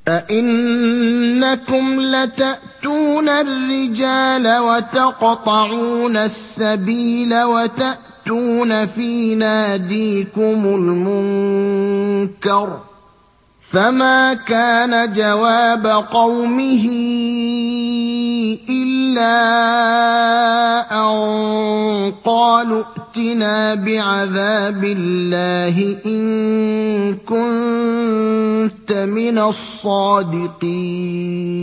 أَئِنَّكُمْ لَتَأْتُونَ الرِّجَالَ وَتَقْطَعُونَ السَّبِيلَ وَتَأْتُونَ فِي نَادِيكُمُ الْمُنكَرَ ۖ فَمَا كَانَ جَوَابَ قَوْمِهِ إِلَّا أَن قَالُوا ائْتِنَا بِعَذَابِ اللَّهِ إِن كُنتَ مِنَ الصَّادِقِينَ